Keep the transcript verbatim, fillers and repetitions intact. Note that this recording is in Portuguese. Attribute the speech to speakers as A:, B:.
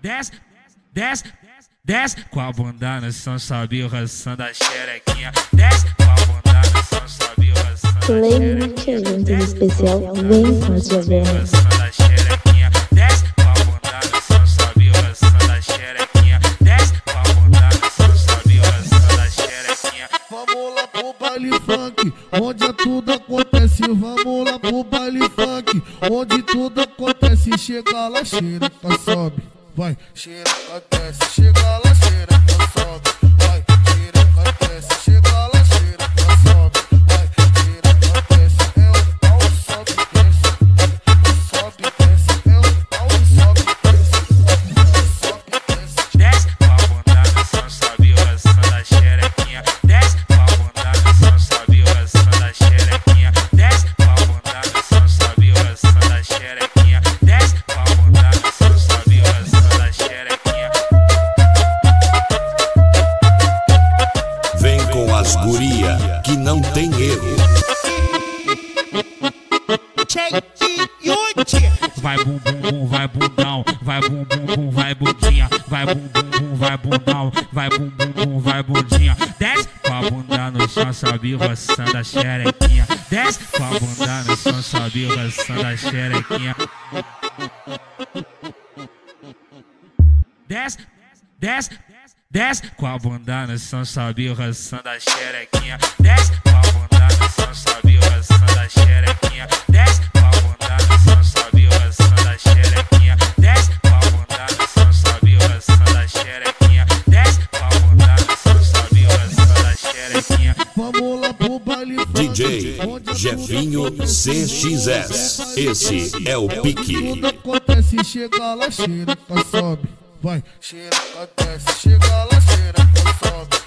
A: desce, desce, desce com a bunda no som, sobe o ração da xerequinha. Desce com a bunda no som, sobe o ração da xerequinha.
B: Play evento especial vem com as javelas.
A: Desce com a bunda no som, sobe o ração da xerequinha. Desce com a bunda no som, sobe o ração da xerequinha.
C: Vamos lá pro baile funk, onde tudo acontece. Vamos lá pro baile funk, onde tudo acontece. Chega lá, xereca, sobe, vai. Xereca desce, chega lá, xereca, sobe, vai. Xereca desce, chega lá, xereca, sobe, vai. Xereca desce, é o pau, sobe, desce. Sobe, desce, é o pau, sobe, desce. Sobe, desce.
A: Desce com a bunda no som, sobe o ração da xerequinha. Desce com a bunda no som, sobe o ração da xerequinha. Desce com a bunda no som, sobe o ração da xerequinha. Desce com a bunda no som, sobe o ração da xerequinha.
D: Vem com as guria que não tem erro.
A: Vai bum bum bum, vai bundão, vai bum bum bum, vai bundinha, vai bum bum bum, vai bundão, vai bum bum bum, vai bundinha. Desce com a bunda no chão, sobe o ração da xerequinha. Desce com a bunda no chão, sobe o ração da xerequinha. Desce, desce, desce com a bunda no chão, sobe o ração da xerequinha. Desce com a bunda no chão, sobe o ração da xerequinha. Desce com a bunda no chão, sobe o ração da xerequinha. Desce com a bunda no chão, sobe o ração da xerequinha. Desce com a bunda no chão, sobe o ração da xerequinha.
C: Vamos lá pro baile funk,
D: D J Jefinho C X S. Esse é o pique.
C: tudo acontece. Chega lá, xereca, sobe, vai. Xereca desce, chega lá, xereca, sobe.